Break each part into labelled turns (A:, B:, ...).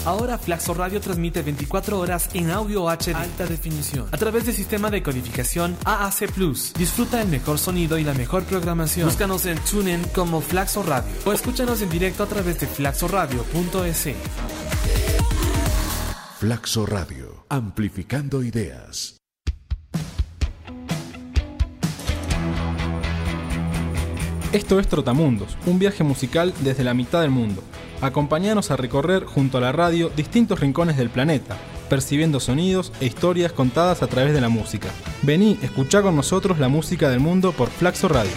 A: Ahora Flaxo Radio transmite 24 horas en audio HD alta definición a través del sistema de codificación AAC+. Disfruta el mejor sonido y la mejor programación. Búscanos en TuneIn como Flaxo Radio o escúchanos en directo a través de flaxoradio.es.
B: Flaxo Radio, amplificando ideas.
C: Esto es Trotamundos, un viaje musical desde la mitad del mundo. Acompáñanos a recorrer junto a la radio distintos rincones del planeta, percibiendo sonidos e historias contadas a través de la música. Vení, escuchá con nosotros la música del mundo por Flaxo Radio.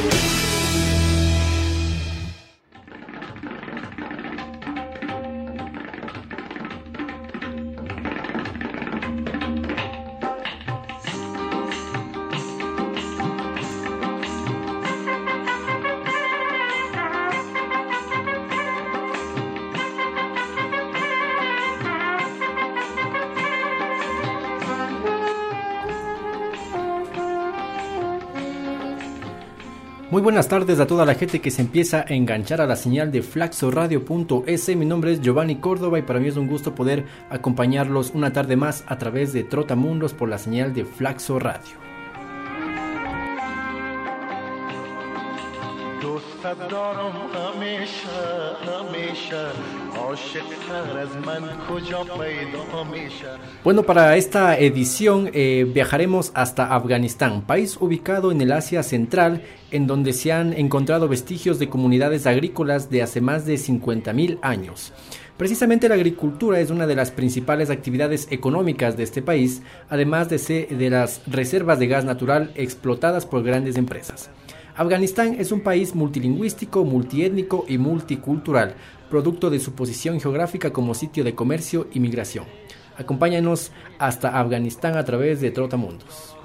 D: Muy buenas tardes a toda la gente que se empieza a enganchar a la señal de flaxoradio.es. Mi nombre es Giovanni Córdoba y para mí es un gusto poder acompañarlos una tarde más a través de Trotamundos por la señal de Flaxo Radio. Bueno, para esta edición viajaremos hasta Afganistán, país ubicado en el Asia Central, en donde se han encontrado vestigios de comunidades agrícolas de hace más de 50.000 años. Precisamente la agricultura es una de las principales actividades económicas de este país, además de las reservas de gas natural explotadas por grandes empresas. Afganistán es un país multilingüístico, multiétnico y multicultural, producto de su posición geográfica como sitio de comercio y migración. Acompáñanos hasta Afganistán a través de Trotamundos.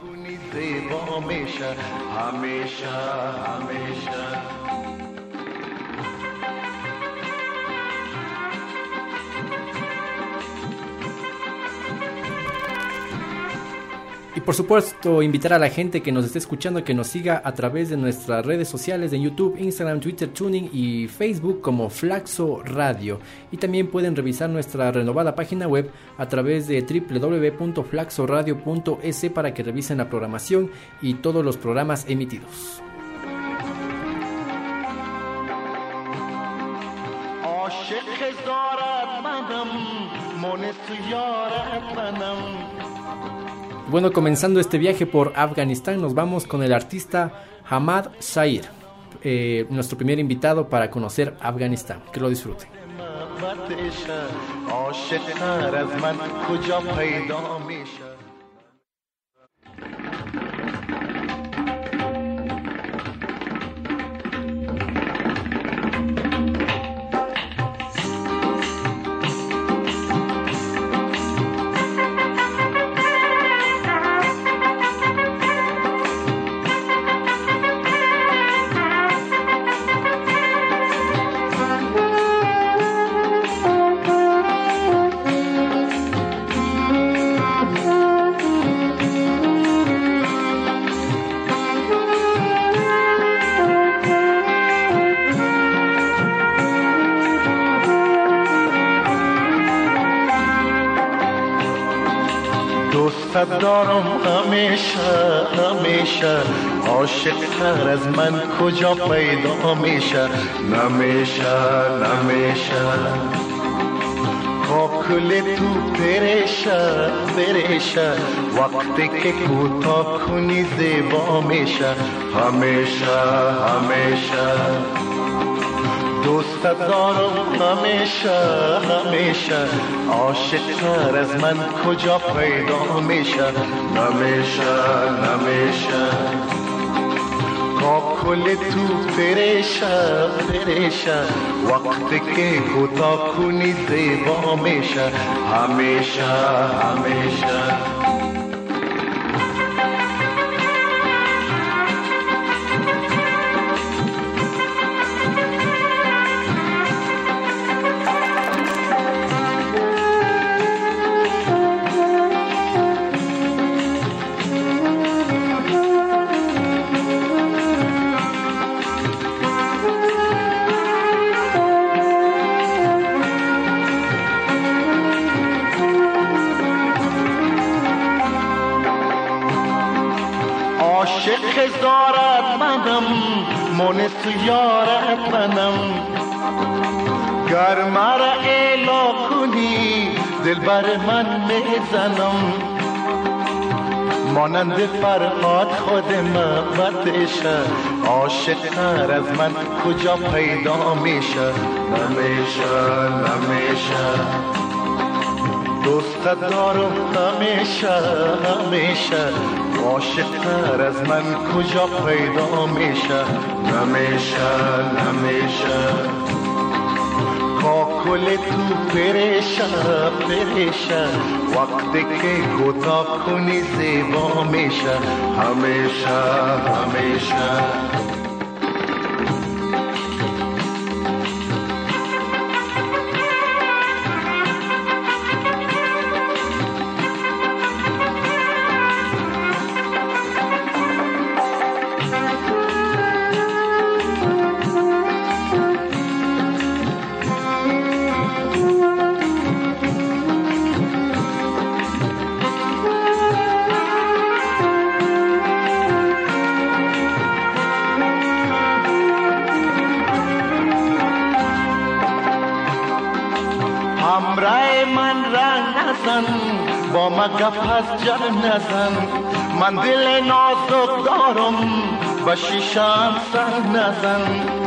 D: Y por supuesto, invitar a la gente que nos esté escuchando que nos siga a través de nuestras redes sociales de YouTube, Instagram, Twitter, TuneIn y Facebook como Flaxo Radio. Y también pueden revisar nuestra renovada página web a través de www.flaxoradio.es para que revisen la programación y todos los programas emitidos. Bueno, comenzando este viaje por Afganistán, nos vamos con el artista Hamad Zair, nuestro primer invitado para conocer Afganistán. Que lo disfruten.
E: دارم همیشه عاشق تر از من کجا پیدا میشه نمیشه کاکل تو پرشه وقتی که کوتاه کنی زیبا میشه همیشه دوست دارم همیشه عاشق تر از من کجا پیدا میشه نمیشه کاکل تو پرشه وقتی که کوتاه کنی زیبا میشه همیشه دارد منم من تو یارت منم گر مرا اعلا کنی دل بر من میزنم مانند فرهاد خود محبتشه عاشق تر از من کجا پیدا میشه نمیشه دوست دارم همیشه عاشق تر از من کجا پیدا میشه نمیشه کاکل تو پریشه وقتی که گوتا کنی زیبا میشه همیشه با ما گپ از جر نزن من دل نازک دارم و شیشم سر نزن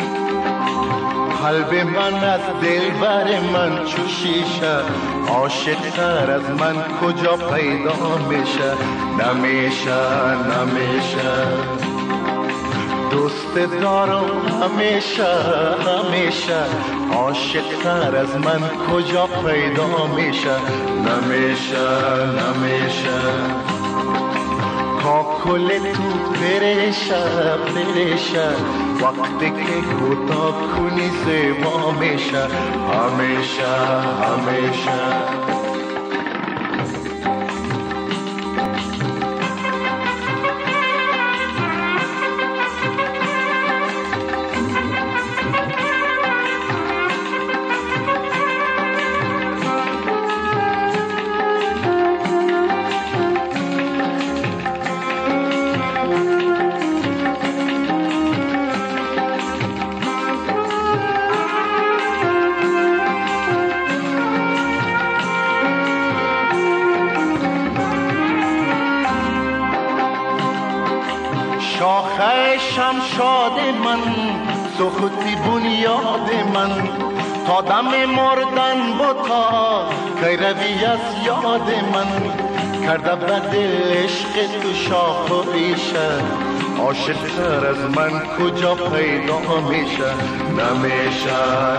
E: قلب من از دل بر من چو شیشه عاشق تر از من کجا پیدا میشه نمیشه دوست دارم همیشه عاشق تر از من کجا پیدا میشه نمیشه کاکل تو پریشه وقتی که کوتا کنی زیبا میشه همیشه شمشاد من سختی بنیاد من تا دم مردن بتا کی روی از یاد من کرده بد عشق تو شاخ و ریشه عاشق تر از من کجا پیدا میشه نمیشه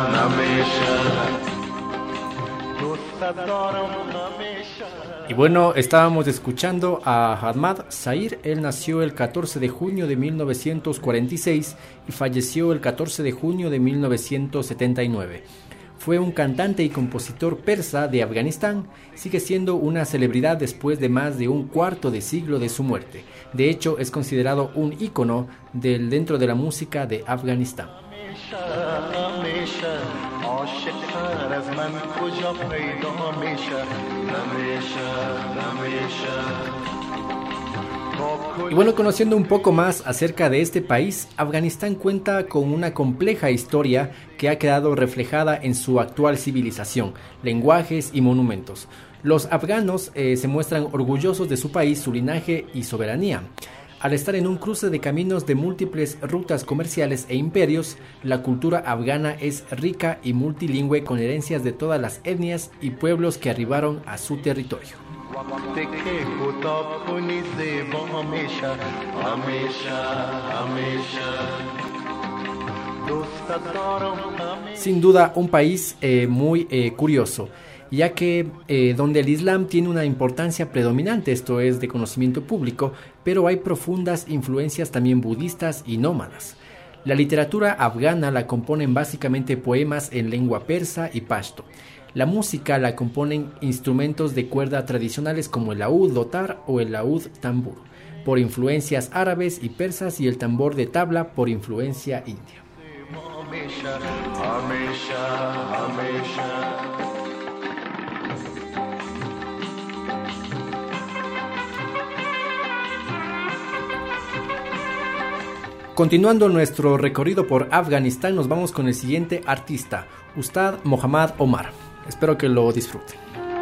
E: دوست دارم همیشه.
D: Y bueno, estábamos escuchando a Ahmad Zahir. Él nació el 14 de junio de 1946 y falleció el 14 de junio de 1979. Fue un cantante y compositor persa de Afganistán. Sigue siendo una celebridad después de más de un cuarto de siglo de su muerte. De hecho, es considerado un ícono dentro de la música de Afganistán. Y bueno, conociendo un poco más acerca de este país, Afganistán cuenta con una compleja historia que ha quedado reflejada en su actual civilización, lenguajes y monumentos. Los afganos se muestran orgullosos de su país, su linaje y soberanía. Al estar en un cruce de caminos de múltiples rutas comerciales e imperios, la cultura afgana es rica y multilingüe con herencias de todas las etnias y pueblos que arribaron a su territorio. Sin duda, un país muy curioso, ya que donde el Islam tiene una importancia predominante, esto es de conocimiento público, pero hay profundas influencias también budistas y nómadas. La literatura afgana la componen básicamente poemas en lengua persa y pashto. La música la componen instrumentos de cuerda tradicionales como el laúd dotar o el laúd tambur, por influencias árabes y persas, y el tambor de tabla por influencia india. Continuando nuestro recorrido por Afganistán, nos vamos con el siguiente artista, Ustad Mohammad Omar. Espero que lo disfruten.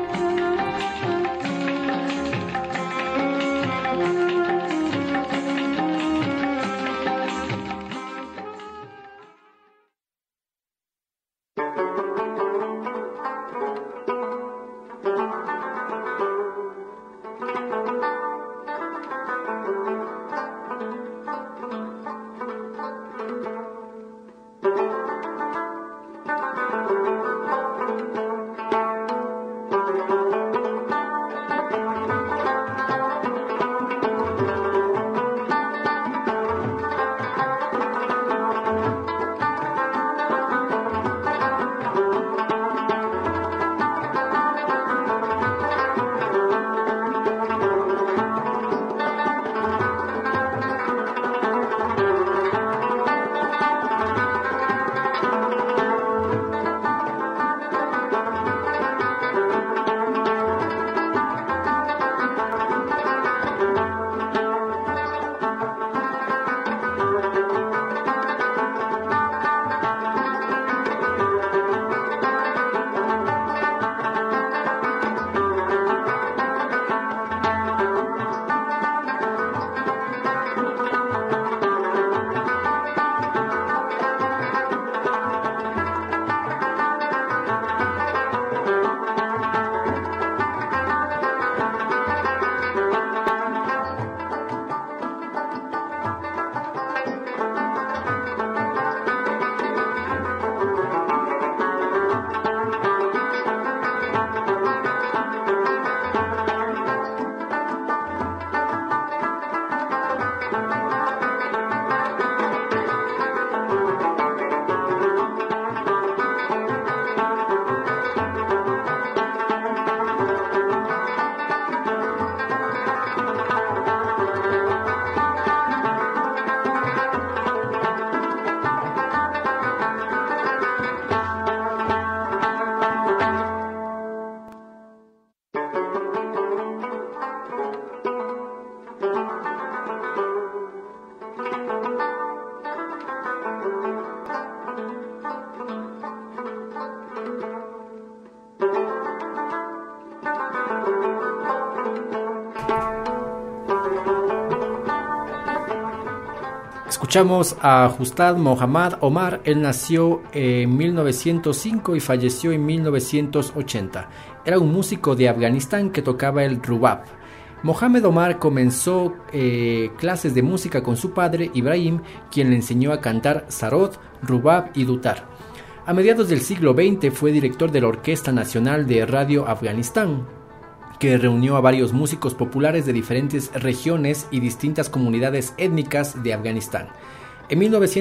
D: Escuchamos a Ustad Mohammad Omar. Él nació en 1905 y falleció en 1980. Era un músico de Afganistán que tocaba el rubab. Mohammad Omar comenzó clases de música con su padre Ibrahim, quien le enseñó a cantar sarod, rubab y dutar. A mediados del siglo XX fue director de la Orquesta Nacional de Radio Afganistán, que reunió a varios músicos populares de diferentes regiones y distintas comunidades étnicas de Afganistán. En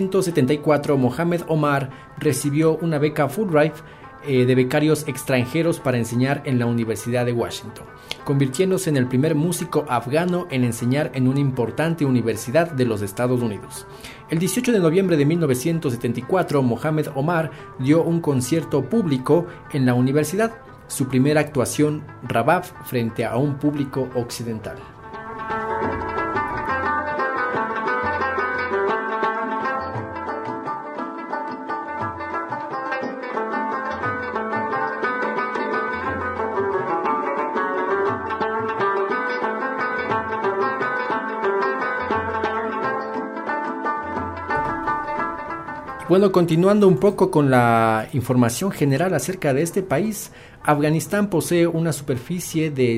D: 1974, Mohammad Omar recibió una beca Fulbright de becarios extranjeros para enseñar en la Universidad de Washington, convirtiéndose en el primer músico afgano en enseñar en una importante universidad de los Estados Unidos. El 18 de noviembre de 1974, Mohammad Omar dio un concierto público en la universidad, su primera actuación rabab frente a un público occidental. Bueno, continuando un poco con la información general acerca de este país, Afganistán posee una superficie de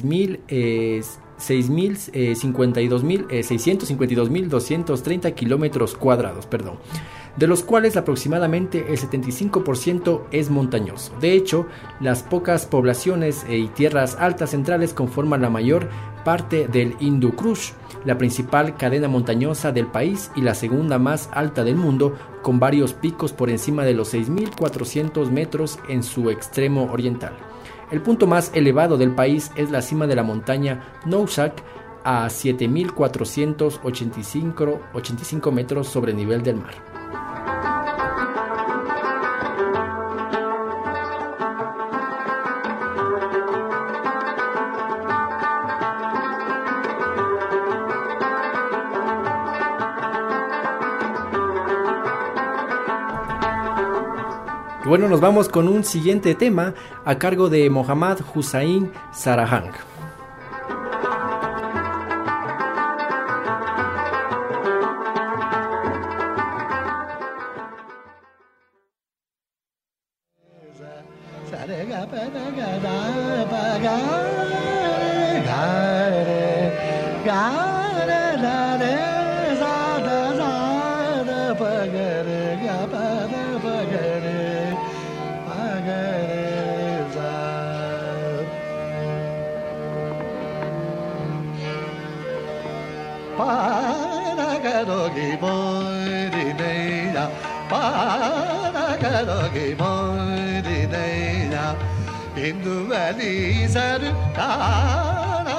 D: 652.230 kilómetros cuadrados, de los cuales aproximadamente el 75% es montañoso. De hecho, las pocas poblaciones y tierras altas centrales conforman la mayor parte del Hindu Kush, la principal cadena montañosa del país y la segunda más alta del mundo, con varios picos por encima de los 6.400 metros en su extremo oriental. El punto más elevado del país es la cima de la montaña Nowshak, a 7.485 metros sobre el nivel del mar. Y bueno, nos vamos con un siguiente tema a cargo de Mohammad Hussain Sarhang.
E: Hindu valley sarkara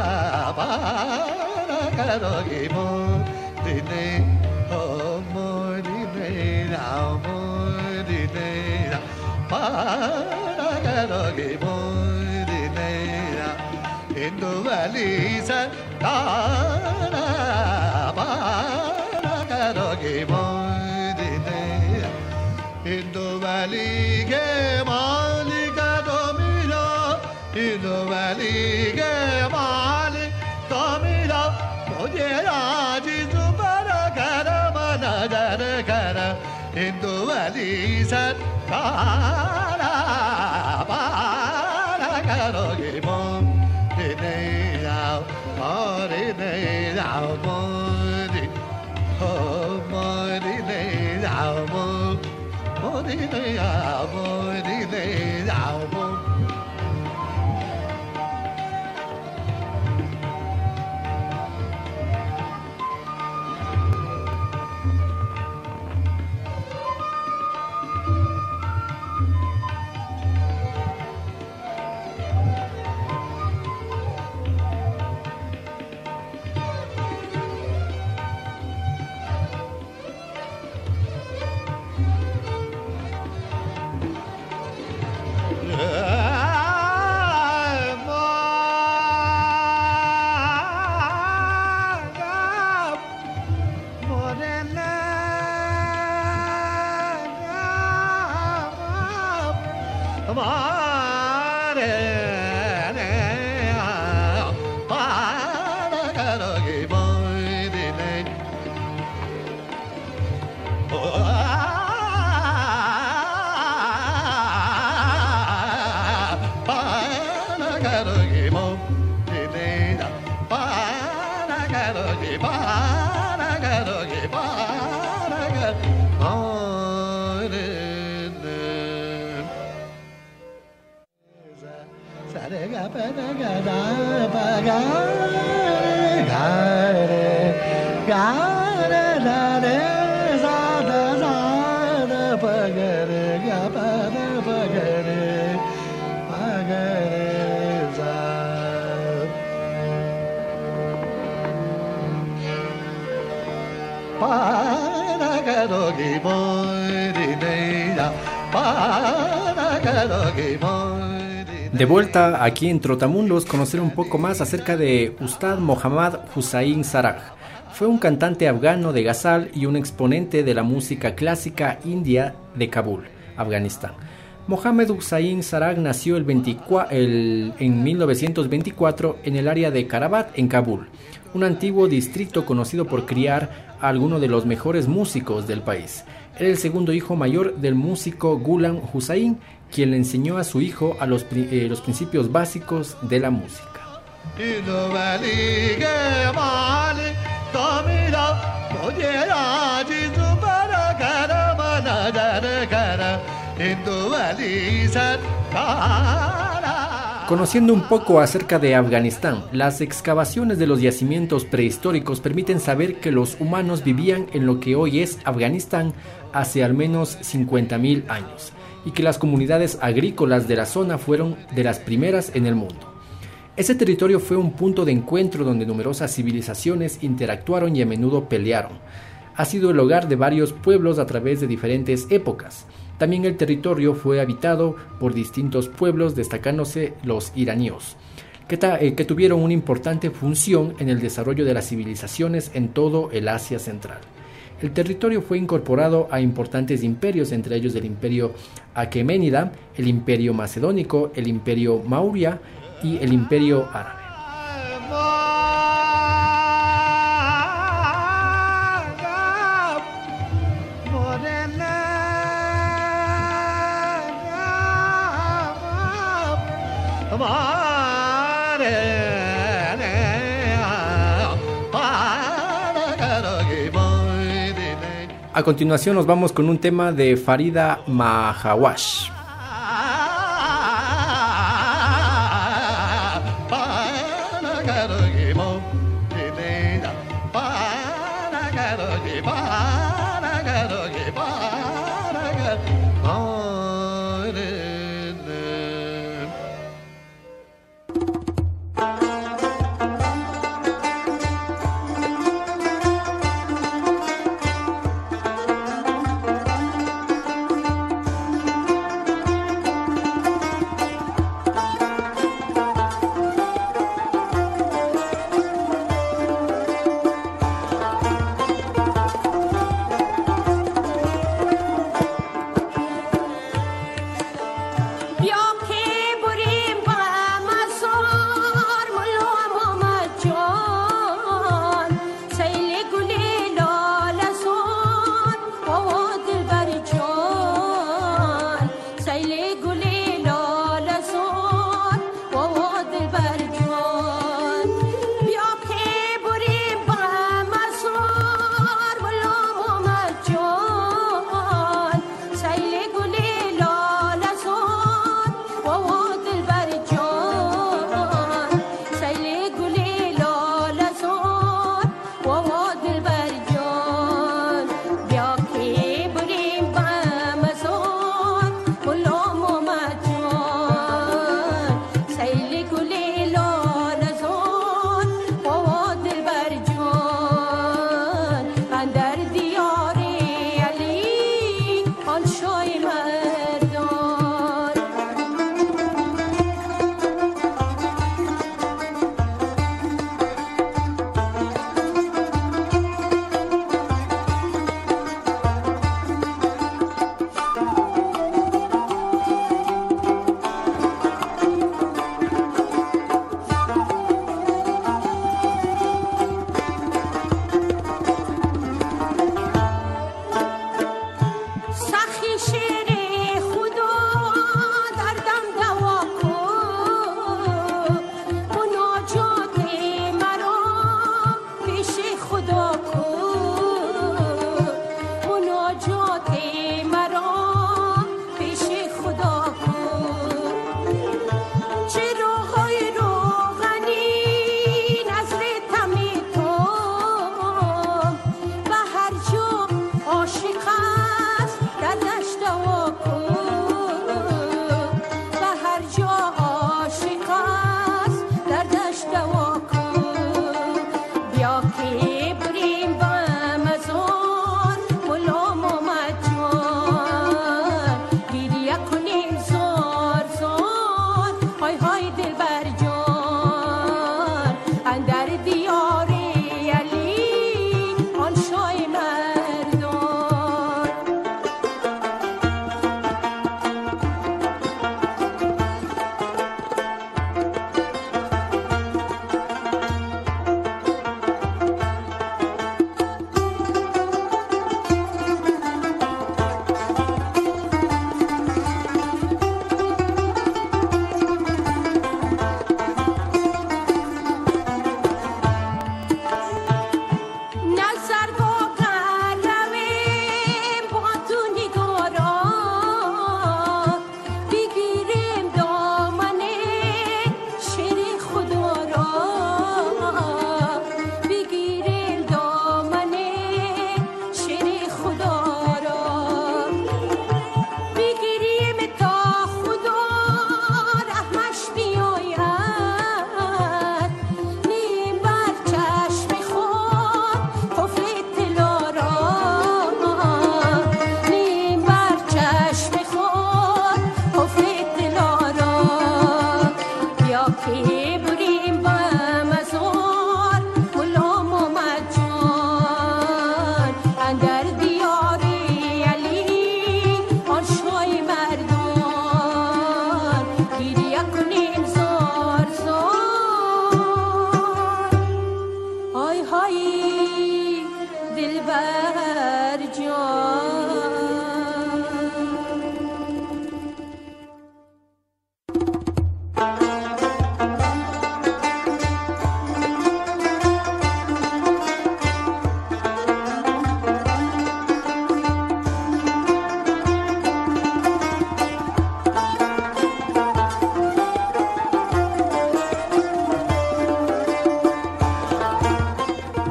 E: para karogi modine o modine na modine na para karogi modine na Hindu valley sarkara para karogi modine Hindu valley ke Hindu valley ke malik tamila mujhe aaj zubara kara manajar kara Hindu valley sarkara para karoge modine aao modine aao modine aao modine aao modine aao
D: De vuelta aquí en Trotamundos, conocer un poco más acerca de Ustad Mohammad Hussain Sarhang. Fue un cantante afgano de ghazal y un exponente de la música clásica india de Kabul, Afganistán. Mohammad Hussain Sarhang nació en 1924 en el área de Karabat, en Kabul, un antiguo distrito conocido por criar a algunos de los mejores músicos del país. Era el segundo hijo mayor del músico Ghulam Hussain, quien le enseñó a su hijo a los principios básicos de la música. Conociendo un poco acerca de Afganistán, las excavaciones de los yacimientos prehistóricos permiten saber que los humanos vivían en lo que hoy es Afganistán hace al menos 50.000 años, y que las comunidades agrícolas de la zona fueron de las primeras en el mundo. Ese territorio fue un punto de encuentro donde numerosas civilizaciones interactuaron y a menudo pelearon. Ha sido el hogar de varios pueblos a través de diferentes épocas. También el territorio fue habitado por distintos pueblos, destacándose los iraníes, que tuvieron una importante función en el desarrollo de las civilizaciones en todo el Asia Central. el territorio fue incorporado a importantes imperios, entre ellos el imperio aqueménida, el imperio macedónico, el imperio Maurya y el imperio árabe. A continuación nos vamos con un tema de Farida Mahawash.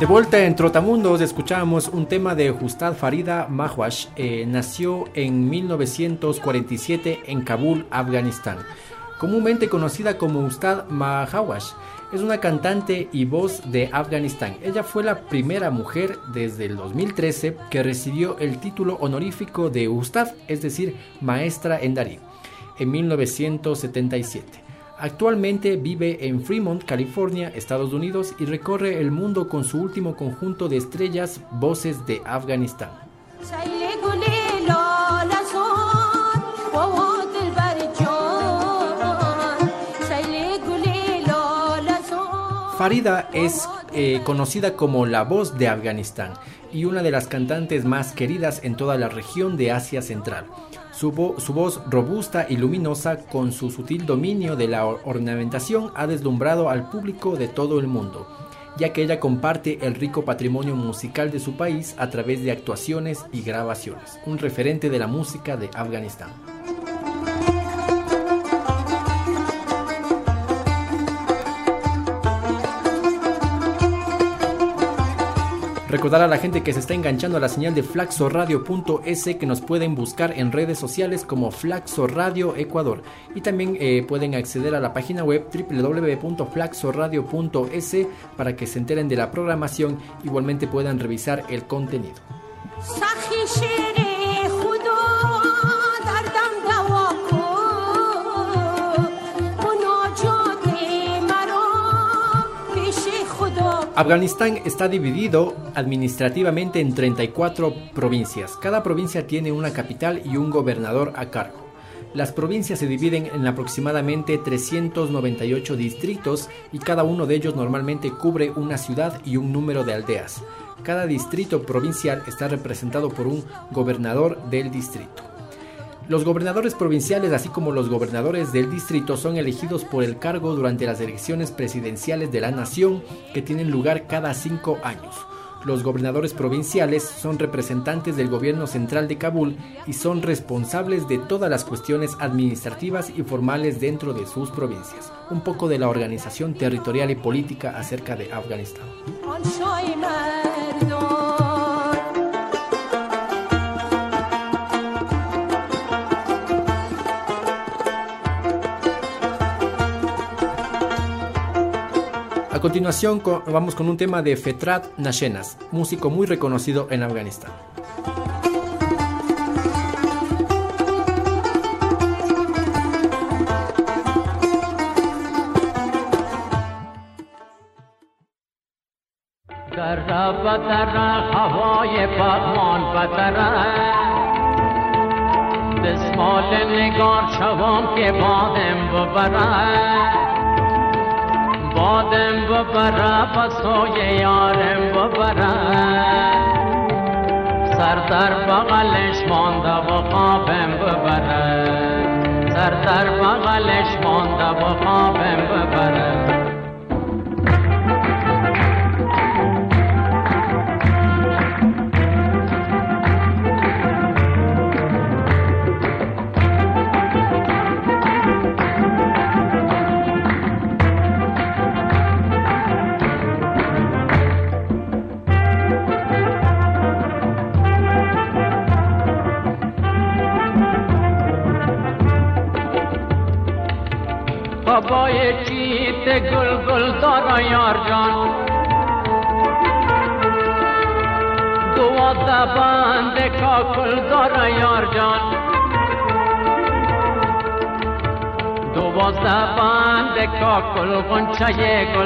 D: De vuelta en Trotamundos escuchamos un tema de Ustad Farida Mahwash. Nació en 1947 en Kabul, Afganistán. Comúnmente conocida como Ustad Mahwash, es una cantante y voz de Afganistán. Ella fue la primera mujer desde el 2013 que recibió el título honorífico de Ustad, es decir, maestra en Darí, en 1977. Actualmente vive en Fremont, California, Estados Unidos, y recorre el mundo con su último conjunto de estrellas, Voces de Afganistán. Farida es conocida como la voz de Afganistán y una de las cantantes más queridas en toda la región de Asia Central. Su voz robusta y luminosa, con su sutil dominio de la ornamentación, ha deslumbrado al público de todo el mundo, ya que ella comparte el rico patrimonio musical de su país a través de actuaciones y grabaciones, un referente de la música de Afganistán. Recordar a la gente que se está enganchando a la señal de flaxoradio.es que nos pueden buscar en redes sociales como Flaxo Radio Ecuador, y también pueden acceder a la página web www.flaxoradio.es para que se enteren de la programación. Igualmente puedan revisar el contenido. Afganistán está dividido administrativamente en 34 provincias. Cada provincia tiene una capital y un gobernador a cargo. Las provincias se dividen en aproximadamente 398 distritos y cada uno de ellos normalmente cubre una ciudad y un número de aldeas. Cada distrito provincial está representado por un gobernador del distrito. Los gobernadores provinciales, así como los gobernadores del distrito, son elegidos por el cargo durante las elecciones presidenciales de la nación, que tienen lugar cada 5 años. Los gobernadores provinciales son representantes del gobierno central de Kabul y son responsables de todas las cuestiones administrativas y formales dentro de sus provincias. Un poco de la organización territorial y política acerca de Afganistán. A continuación vamos con un tema de Fetrat Nashenas, músico muy reconocido en Afganistán.
F: بادم ببره پسوی یارم ببره سر در بغلش مانده و خوابم ببره سر در بغلش مانده و خوابم ببره بابای چیت گل گل دارا یار جان دوازده بند کاکل دارا یار جان دوازده بند کاکل غنچه گل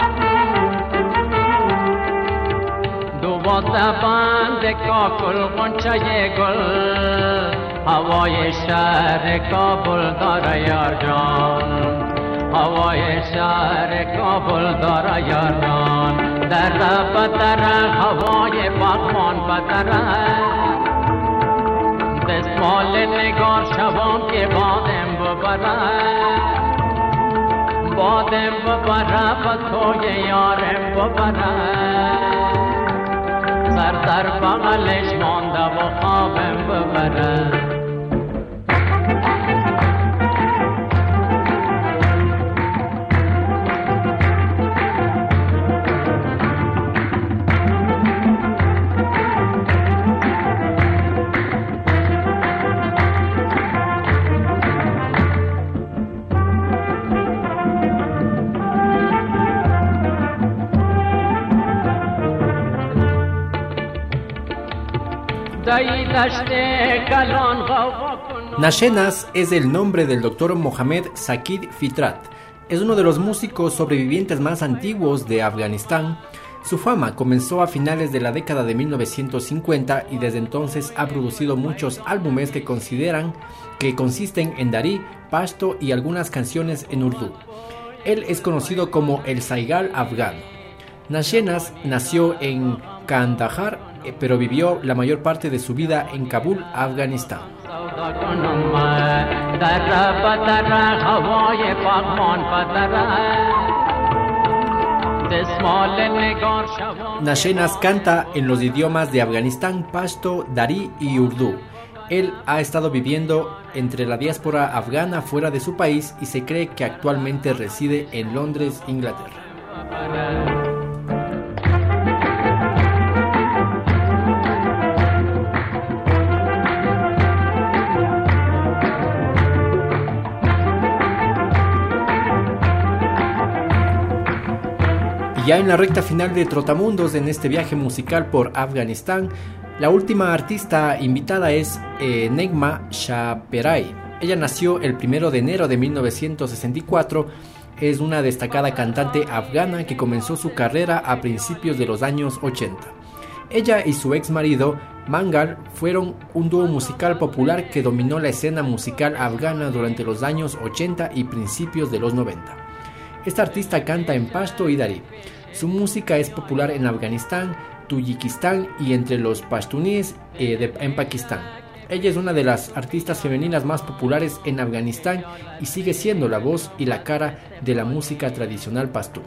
F: دوازده بند کاکل غنچه گل هوای شهر کابل داره یار جان هوای شهر کابل داره یار جان در بدره هوای باغمان بدره دستمال نگار شبان که بادم ببره بادم ببره پتوی یارم ببره سر در بغلش مانده و خوابم ببره
D: Nashenas es el nombre del Dr. Mohammad Sakid Fitrat. Es uno de los músicos sobrevivientes más antiguos de Afganistán. Su fama comenzó a finales de la década de 1950 y desde entonces ha producido muchos álbumes que consisten en Dari, Pashto y algunas canciones en Urdu. Él es conocido como el Saigal afgano. Nashenas nació en Kandahar, pero vivió la mayor parte de su vida en Kabul, Afganistán. Nashenas canta en los idiomas de Afganistán, Pashto, Dari y Urdu. Él ha estado viviendo entre la diáspora afgana fuera de su país y se cree que actualmente reside en Londres, Inglaterra. Ya en la recta final de Trotamundos, en este viaje musical por Afganistán, la última artista invitada es Negma Shaperai. Ella nació el 1 de enero de 1964, es una destacada cantante afgana que comenzó su carrera a principios de los años 80. Ella y su ex marido, Mangal, fueron un dúo musical popular que dominó la escena musical afgana durante los años 80 y principios de los 90. Esta artista canta en pashto y dari. Su música es popular en Afganistán, Tayikistán y entre los pashtuníes en Pakistán. Ella es una de las artistas femeninas más populares en Afganistán y sigue siendo la voz y la cara de la música tradicional pastú.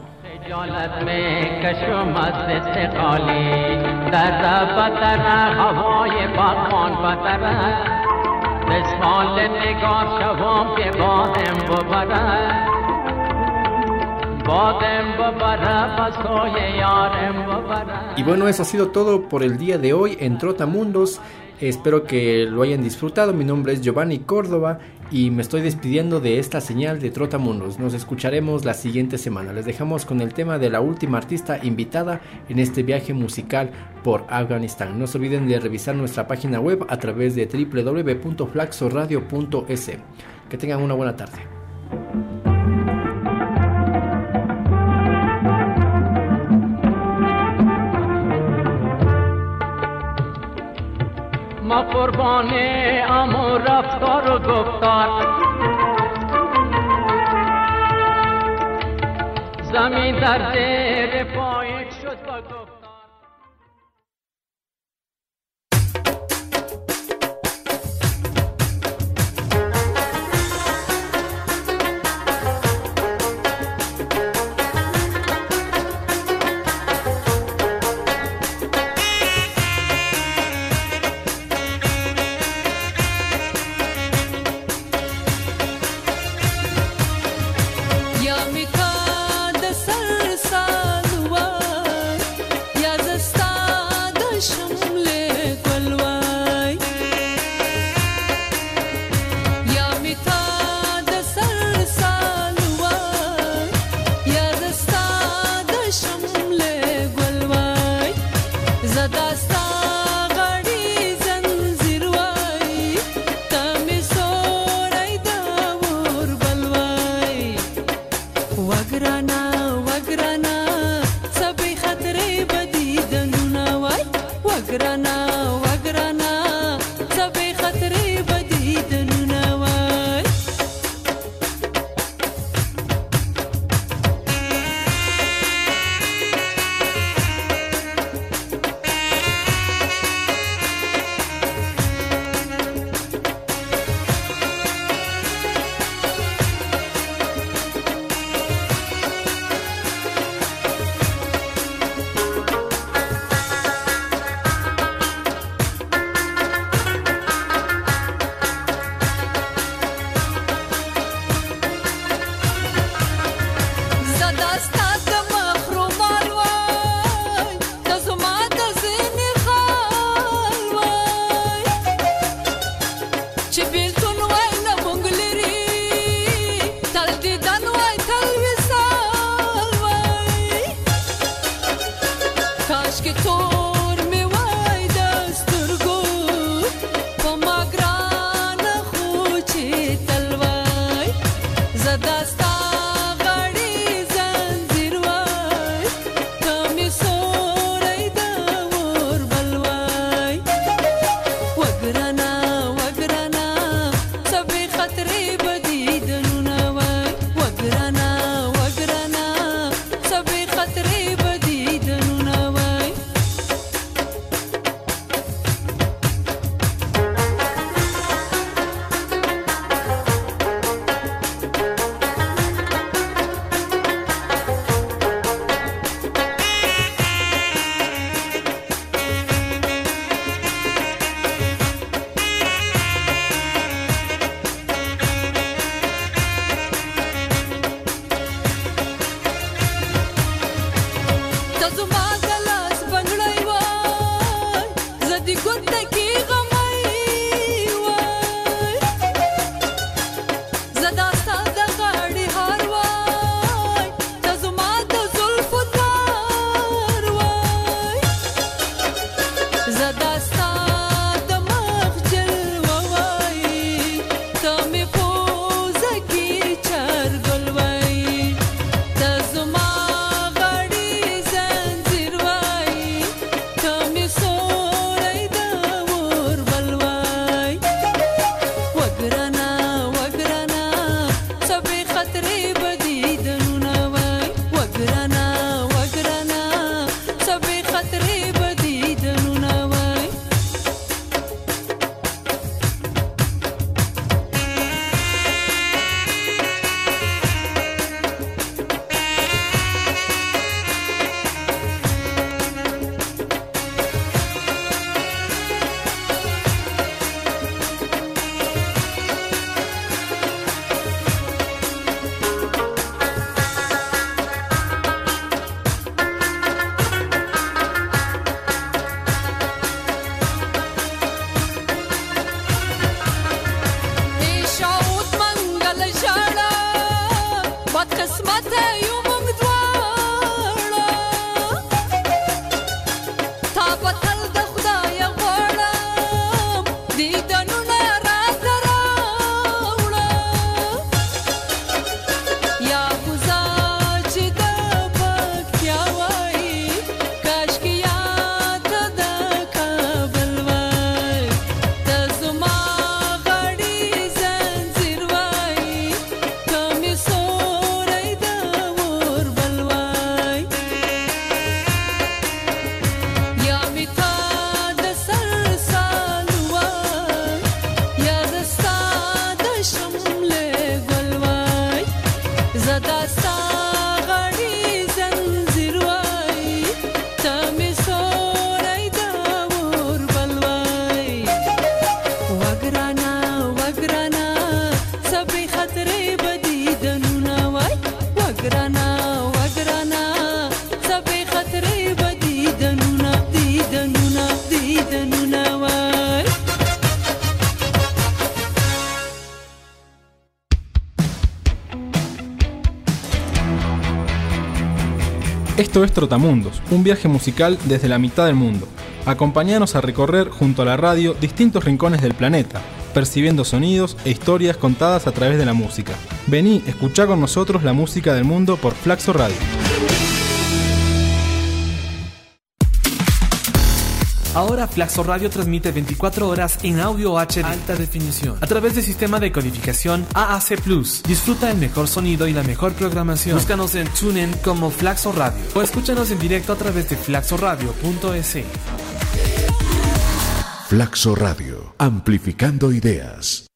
D: Y bueno, eso ha sido todo por el día de hoy en Trotamundos. Espero que lo hayan disfrutado. Mi nombre es Giovanni Córdoba y me estoy despidiendo de esta señal de Trotamundos. Nos escucharemos la siguiente semana. Les dejamos con el tema de la última artista invitada en este viaje musical por Afganistán. No se olviden de revisar nuestra página web a través de www.flaxoradio.es. Que tengan una buena tarde.
F: ما قربان امو رفتار و گفتار زمین در زیر پایت شد با گفتار
G: Ya mi ka da sar salwa خطرې بدی دنونه وای وګرانا وګرانا سبې خطرې بدی دنونه دی دنونه وای.
C: Esto es Trotamundos, un viaje musical desde la mitad del mundo. Acompáñanos a recorrer junto a la radio distintos rincones del planeta, percibiendo sonidos e historias contadas a través de la música. Vení, escuchá con nosotros la música del mundo por Flaxo Radio.
A: Ahora Flaxo Radio transmite 24 horas en audio HD alta definición a través del sistema de codificación AAC+. Disfruta el mejor sonido y la mejor programación. Búscanos en TuneIn como Flaxo Radio o escúchanos en directo a través de flaxoradio.es.
B: Flaxo Radio, amplificando ideas.